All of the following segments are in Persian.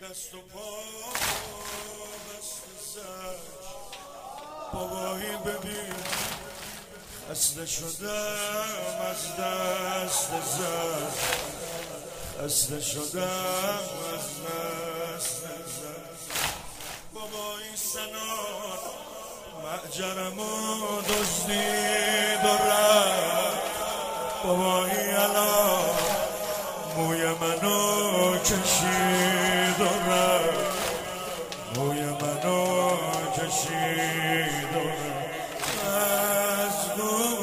دست و پا دست زد بابایی ببین خسته شدم از دست زد خسته شدم از دست زد بابایی سنار معجرمو دزدید و رفت بابایی علا موی منو کشید و رفت موی منو کشید و رفت از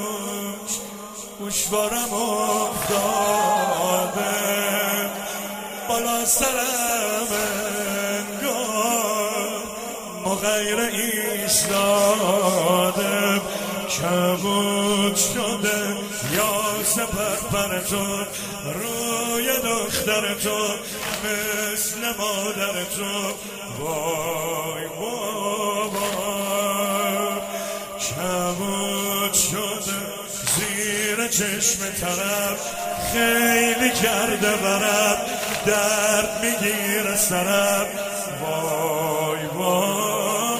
گوشوارم افتاده بالا سرم انگار مغیر ایستاده کبود شده یا سپر تو روی دختر تو مثل مادر تو وای بابا کبود شده زیر چشم طرف خیلی کرده برم درد میگیره سرم وای بابا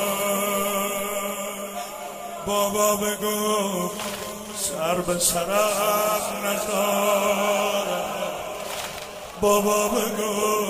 بابا بگو سر به سرم نذار بابا بگو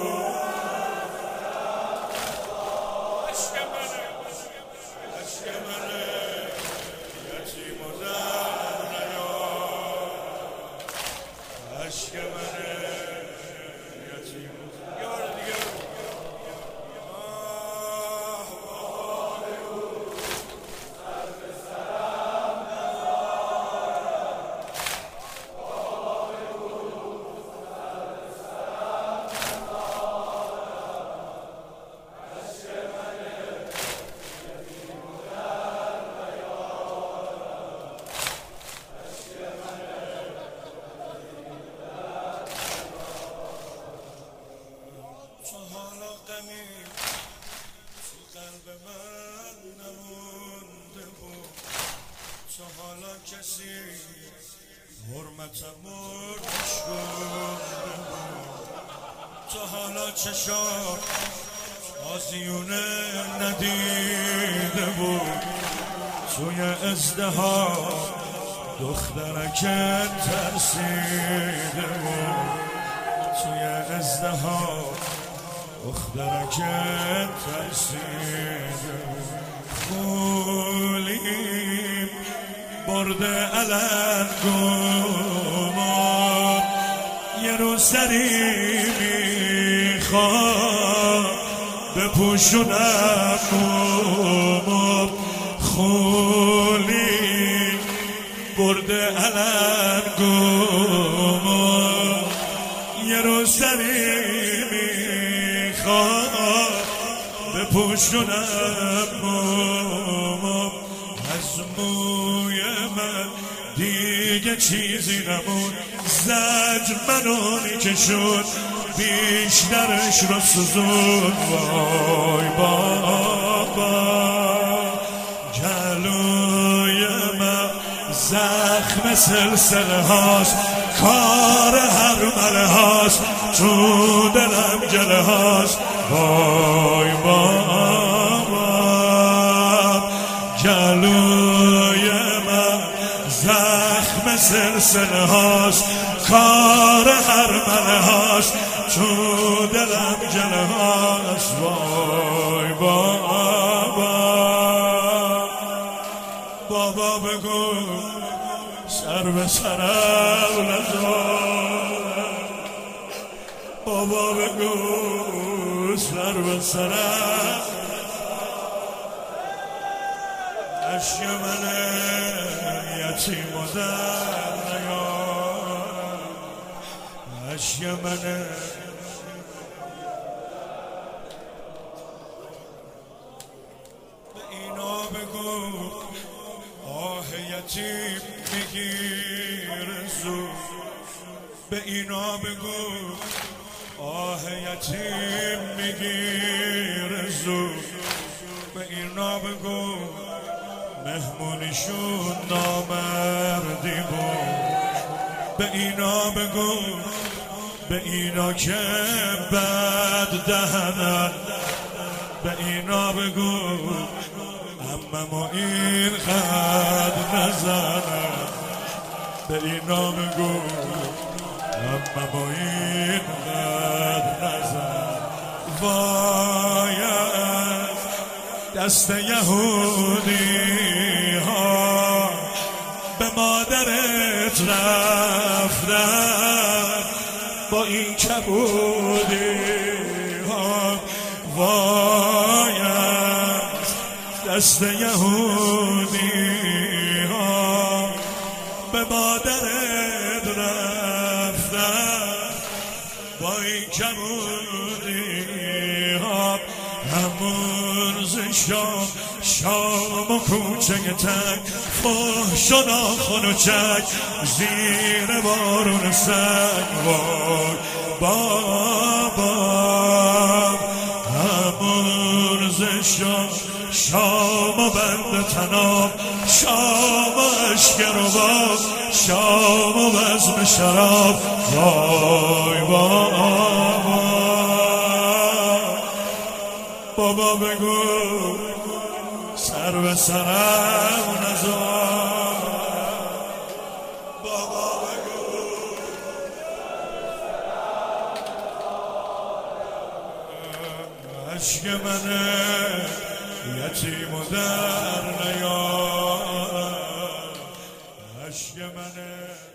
تا حالا کسی حرمتم نشونده بود تا حالا چشام آزیونه ندیده بود توی ازدهام دخترکت ترسیده بود توی ازدهام دخترکت ترسیده بود خولیم برده علم گمان یه روز سری میخوام بپوشونم گمان خولیم برده علم گمان یه روز سری میخوام بپوشونم گمان از موی من دیگه چیزی نمون زجر منو میکشون بیشترش رو سوزون وای بابا جلوی من زخم سلسله هاست کار هر مله هاست تو دلم گله هاست وای بابا جلوی من زخم سلسله هاست کار هر مله هاست تو دلم گله هاست وای بابا بابا بگو سر به سرم نذار بابا بگو سر به سرم عشق منه یتیم و در نیار عشق منه به اینا بگو آه یتیم میگیره زود به اینا بگو آه یتیم میگیره زود به اینا بگو مهمونیشون نامردی بود به اینا بگو به اینا که بد دهنن به اینا بگو اممو این خد نزنن به اینا بگو اممو این خد نزنن وای از دست یهودی ها به مادرت رفتن با این کبودی ها وای از دست یهودی ها به مادرت رفتن با این کبودی ها همون شام و کوچه تک فحش و ناخن و چک زیر بارون سنگ وای بابا همون شام و بند تناب شام و اشک رباب شام و بزم شراب وای بابا بگو سر به سرم نزار بابا بگو عشق منه یتیم و در نیار عشق منه